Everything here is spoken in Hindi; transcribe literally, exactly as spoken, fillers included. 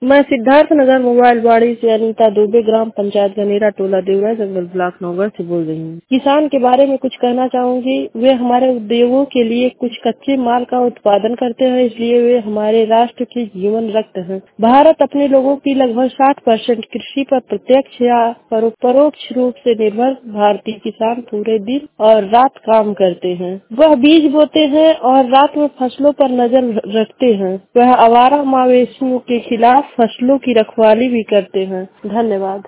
मैं सिद्धार्थ नगर मोबाइल बाड़ी से अनीता दुबे, ग्राम पंचायत गनेरा, टोला देवरा, जंगल ब्लॉक, नौगढ़ से बोल रही हूँ। किसान के बारे में कुछ कहना चाहूंगी। वे हमारे उद्योगों के लिए कुछ कच्चे माल का उत्पादन करते हैं, इसलिए वे हमारे राष्ट्र की जीवन रक्त हैं। भारत अपने लोगों की लगभग साठ परसेंट कृषि पर प्रत्यक्ष या परो- परोक्ष रूप से निर्भर। भारतीय किसान पूरे दिन और रात काम करते हैं। वह बीज बोते हैं और रात में फसलों पर नजर रखते हैं। वह आवारा मवेशियों के खिलाफ फसलों की रखवाली भी करते हैं। धन्यवाद।